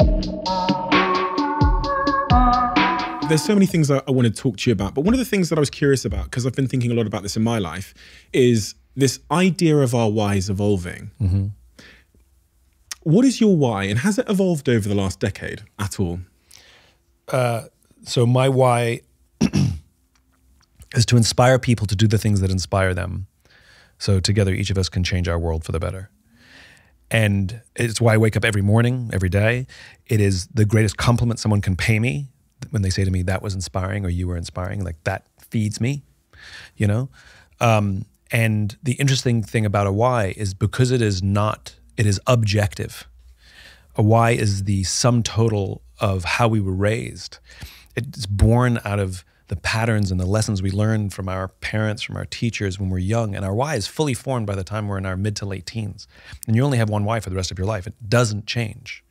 There's so many things I want to talk to you about, but one of the things that I was curious about, because I've been thinking a lot about this in my life, is this idea of our whys evolving. Mm-hmm. What is your why, and has it evolved over the last decade at all? So my why is to inspire people to do the things that inspire them. So together, each of us can change our world for the better. And it's why I wake up every morning, every day. It is the greatest compliment someone can pay me when they say to me, that was inspiring, or you were inspiring. Like, that feeds me, you know? And the interesting thing about a why is because it is objective. A why is the sum total of how we were raised. It's born out of the patterns and the lessons we learned from our parents, from our teachers when we're young. And our why is fully formed by the time we're in our mid to late teens. And you only have one why for the rest of your life. It doesn't change.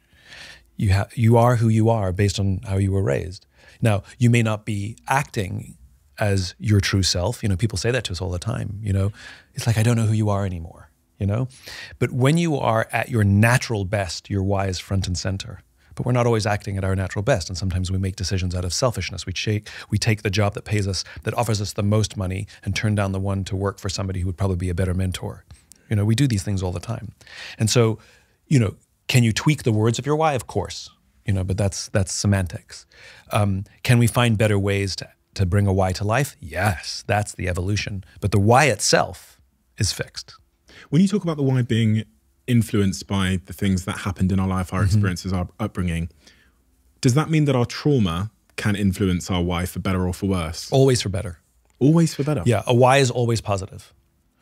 You are who you are based on how you were raised. Now, you may not be acting as your true self. You know, people say that to us all the time, you know. It's like, I don't know who you are anymore, you know. But when you are at your natural best, your why is front and center. But we're not always acting at our natural best. And sometimes we make decisions out of selfishness. We take the job that pays us, that offers us the most money, and turn down the one to work for somebody who would probably be a better mentor. You know, we do these things all the time. And so, you know, can you tweak the words of your why? Of course, you know, but that's semantics. Can we find better ways to bring a why to life? Yes, that's the evolution. But the why itself is fixed. When you talk about the why being influenced by the things that happened in our life, our experiences, our upbringing, does that mean that our trauma can influence our why for better or for worse? Always for better. Always for better? Yeah, a why is always positive.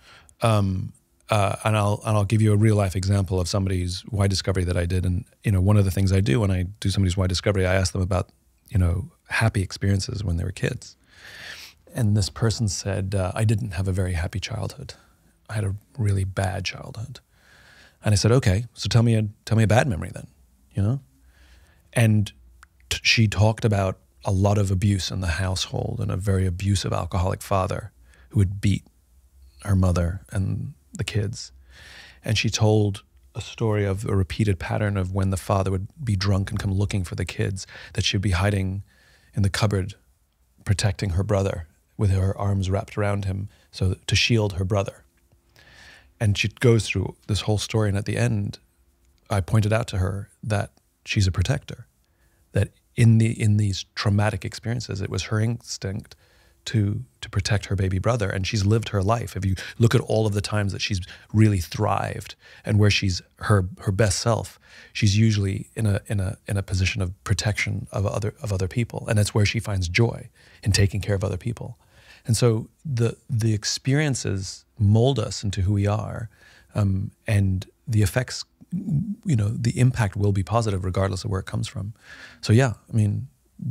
And I'll give you a real life example of somebody's why discovery that I did. And, you know, one of the things I do when I do somebody's why discovery, I ask them about, you know, happy experiences when they were kids. And this person said, I didn't have a very happy childhood. I had a really bad childhood. And I said, okay, so tell me a bad memory then, you know? And she talked about a lot of abuse in the household and a very abusive alcoholic father who would beat her mother and the kids. And she told a story of a repeated pattern of when the father would be drunk and come looking for the kids, that she'd be hiding in the cupboard, protecting her brother with her arms wrapped around him so to shield her brother. And she goes through this whole story, and at the end, I pointed out to her that she's a protector, that in these traumatic experiences, it was her instinct to protect her baby brother, and she's lived her life. If you look at all of the times that she's really thrived and where she's her best self, she's usually in a position of protection of other people, and that's where she finds joy in taking care of other people. And so the experiences mold us into who we are, and the effects, you know, the impact will be positive regardless of where it comes from. So yeah, I mean,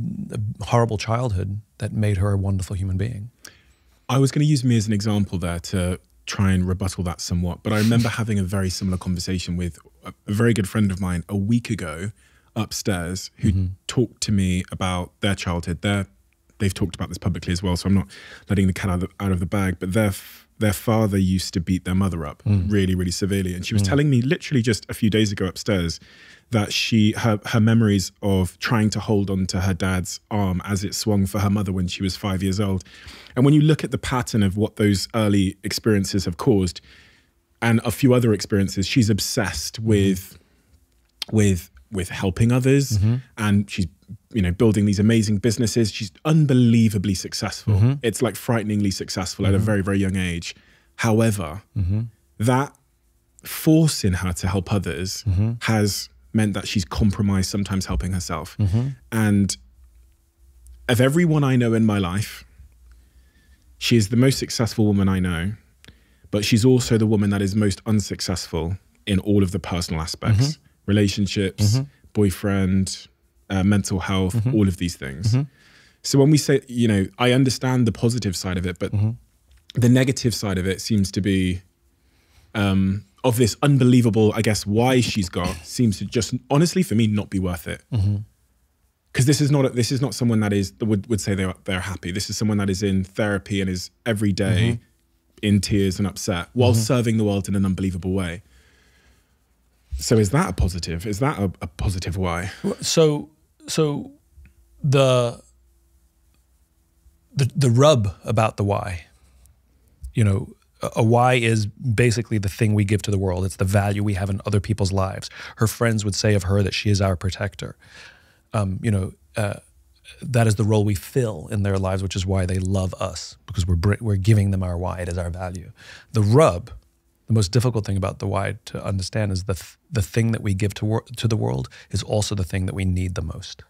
a horrible childhood that made her a wonderful human being. I was going to use me as an example there to try and rebuttal that somewhat, but I remember having a very similar conversation with a very good friend of mine a week ago upstairs who talked to me about their childhood. They've talked about this publicly as well, so I'm not letting the cat out of the bag, but their father used to beat their mother up really, really severely. And she was telling me literally just a few days ago upstairs that her memories of trying to hold on to her dad's arm as it swung for her mother when she was 5 years old. And when you look at the pattern of what those early experiences have caused and a few other experiences, she's obsessed with helping others, and she's, you know, building these amazing businesses. She's unbelievably successful. It's like frighteningly successful at a very, very young age. However, that force in her to help others has meant that she's compromised sometimes helping herself. And of everyone I know in my life, she is the most successful woman I know, but she's also the woman that is most unsuccessful in all of the personal aspects, relationships, boyfriend, mental health, all of these things. So when we say, you know, I understand the positive side of it, but the negative side of it seems to be of this unbelievable, I guess, why she's got seems to just, honestly, for me, not be worth it. Because this is not someone that would say they're happy. This is someone that is in therapy and is every day in tears and upset while serving the world in an unbelievable way. So is that a positive? Is that a positive why? So the rub about the why, you know, a why is basically the thing we give to the world. It's the value we have in other people's lives. Her friends would say of her that she is our protector. That is the role we fill in their lives, which is why they love us, because we're giving them our why. It is our value. The rub, the most difficult thing about the why to understand, is the thing that we give to the world is also the thing that we need the most.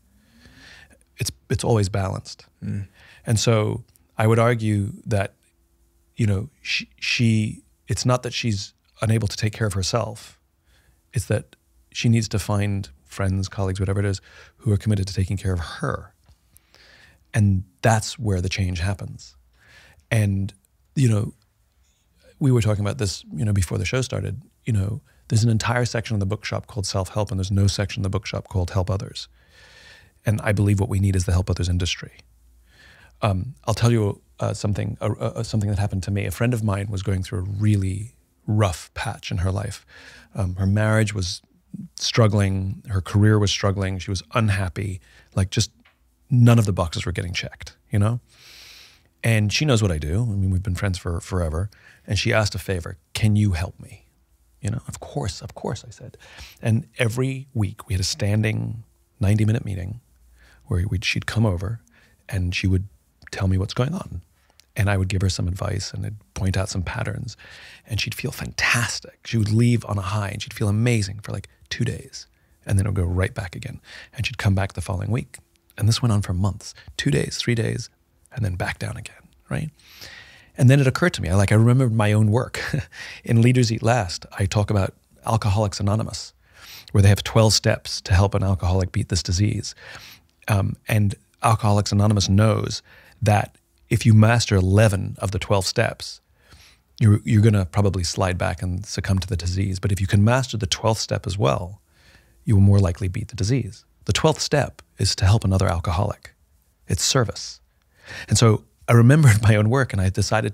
It's always balanced. Mm. And so I would argue that, you know, she it's not that she's unable to take care of herself. It's that she needs to find friends, colleagues, whatever it is, who are committed to taking care of her. And that's where the change happens. And, you know, we were talking about this, you know, before the show started. You know, there's an entire section in the bookshop called Self-Help, and there's no section in the bookshop called Help Others. And I believe what we need is the Help Others industry. I'll tell you something that happened to me. A friend of mine was going through a really rough patch in her life. Her marriage was struggling, her career was struggling, she was unhappy, like just none of the boxes were getting checked, you know? And she knows what I do. I mean, we've been friends for forever. And she asked a favor, can you help me? You know, of course, I said. And every week we had a standing 90-minute meeting where she'd come over and she would tell me what's going on. And I would give her some advice and I'd point out some patterns, and she'd feel fantastic. She would leave on a high and she'd feel amazing for like 2 days, and then it would go right back again. And she'd come back the following week. And this went on for months, 2 days, 3 days, and then back down again, right? And then it occurred to me, I remembered my own work. In Leaders Eat Last, I talk about Alcoholics Anonymous, where they have 12 steps to help an alcoholic beat this disease. And Alcoholics Anonymous knows that if you master 11 of the 12 steps, you're going to probably slide back and succumb to the disease. But if you can master the 12th step as well, you will more likely beat the disease. The 12th step is to help another alcoholic. It's service. And so I remembered my own work, and I decided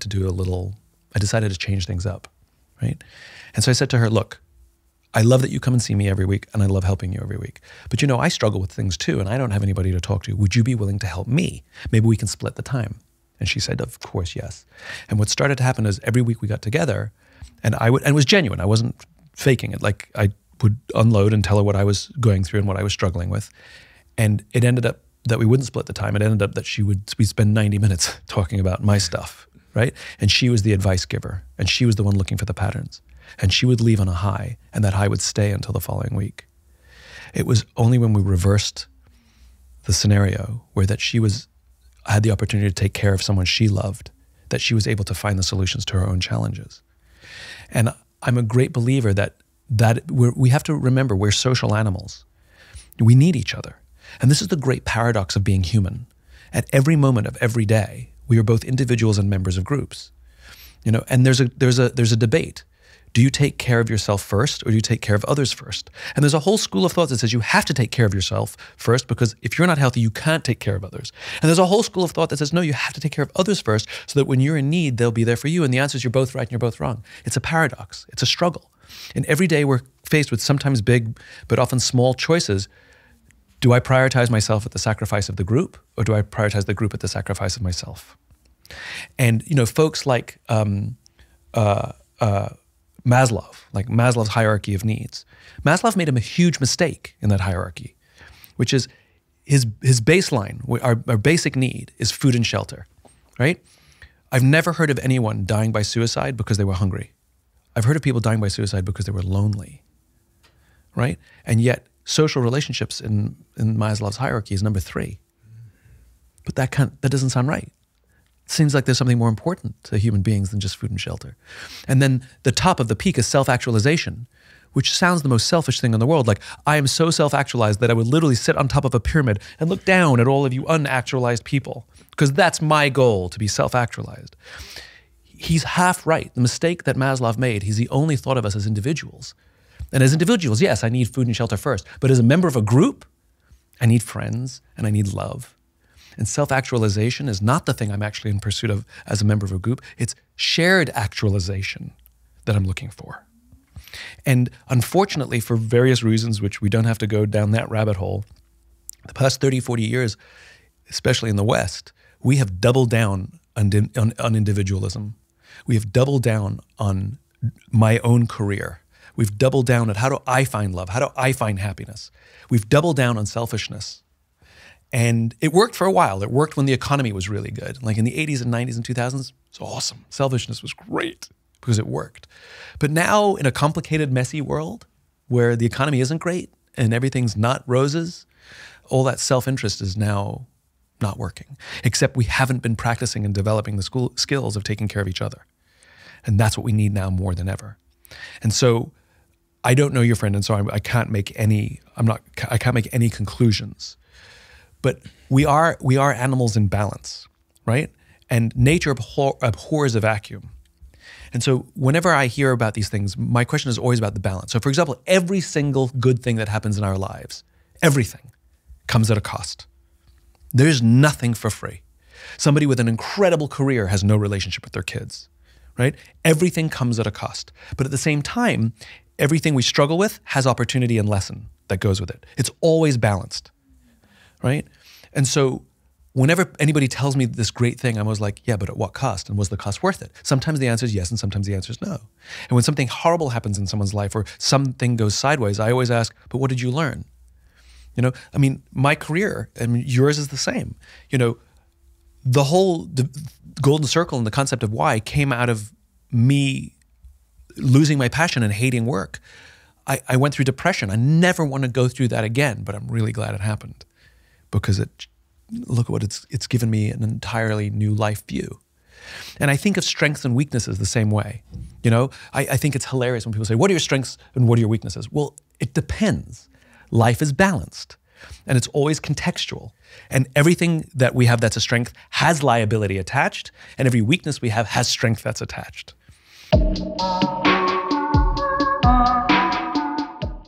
to change things up, right? And so I said to her, look, I love that you come and see me every week, and I love helping you every week. But you know, I struggle with things too, and I don't have anybody to talk to. Would you be willing to help me? Maybe we can split the time. And she said, of course, yes. And what started to happen is every week we got together, and it was genuine. I wasn't faking it. Like, I would unload and tell her what I was going through and what I was struggling with. And it ended up that we wouldn't split the time. It ended up that we'd spend 90 minutes talking about my stuff, right? And she was the advice giver, and she was the one looking for the patterns. And she would leave on a high, and that high would stay until the following week. It was only when we reversed the scenario where that she had the opportunity to take care of someone she loved, that she was able to find the solutions to her own challenges. And I'm a great believer that we have to remember we're social animals. We need each other. And this is the great paradox of being human. At every moment of every day, we are both individuals and members of groups. You know, and there's a debate. Do you take care of yourself first, or do you take care of others first? And there's a whole school of thought that says you have to take care of yourself first, because if you're not healthy, you can't take care of others. And there's a whole school of thought that says, no, you have to take care of others first, so that when you're in need, they'll be there for you. And the answer is you're both right and you're both wrong. It's a paradox. It's a struggle. And every day we're faced with sometimes big, but often small choices. Do I prioritize myself at the sacrifice of the group, or do I prioritize the group at the sacrifice of myself? And, you know, folks like Maslow, like Maslow's hierarchy of needs. Maslow made a huge mistake in that hierarchy, which is his baseline, our basic need is food and shelter, right? I've never heard of anyone dying by suicide because they were hungry. I've heard of people dying by suicide because they were lonely, right? And yet social relationships in Maslow's hierarchy is number 3. But that doesn't sound right. It seems like there's something more important to human beings than just food and shelter. And then the top of the peak is self-actualization, which sounds the most selfish thing in the world. Like, I am so self-actualized that I would literally sit on top of a pyramid and look down at all of you unactualized people, because that's my goal, to be self-actualized. He's half right. The mistake that Maslow made, he only thought of us as individuals. And as individuals, yes, I need food and shelter first. But as a member of a group, I need friends and I need love. And self-actualization is not the thing I'm actually in pursuit of as a member of a group. It's shared actualization that I'm looking for. And unfortunately, for various reasons, which we don't have to go down that rabbit hole, the past 30, 40 years, especially in the West, we have doubled down on individualism. We have doubled down on my own career. We've doubled down at how do I find love? How do I find happiness? We've doubled down on selfishness. And it worked for a while. It worked when the economy was really good. Like in the 80s and 90s and 2000s, it's awesome. Selfishness was great because it worked. But now in a complicated, messy world where the economy isn't great and everything's not roses, all that self-interest is now not working, except we haven't been practicing and developing the skills of taking care of each other. And that's what we need now more than ever. And so I don't know your friend, and so I can't make any, I can't make any conclusions. But we are animals in balance, right? And nature abhors a vacuum. And so whenever I hear about these things, my question is always about the balance. So for example, every single good thing that happens in our lives, everything comes at a cost. There's nothing for free. Somebody with an incredible career has no relationship with their kids, right? Everything comes at a cost. But at the same time, everything we struggle with has opportunity and lesson that goes with it. It's always balanced, right? And so whenever anybody tells me this great thing, I'm always like, yeah, but at what cost? And was the cost worth it? Sometimes the answer is yes, and sometimes the answer is no. And when something horrible happens in someone's life or something goes sideways, I always ask, but what did you learn? You know, I mean, my career, and yours is the same. You know, the golden circle and the concept of why came out of me losing my passion and hating work. I went through depression. I never want to go through that again, but I'm really glad it happened because look at what it's given me an entirely new life view. And I think of strengths and weaknesses the same way. You know, I think it's hilarious when people say, what are your strengths and what are your weaknesses? Well, it depends. Life is balanced and it's always contextual. And everything that we have that's a strength has liability attached, and every weakness we have has strength that's attached.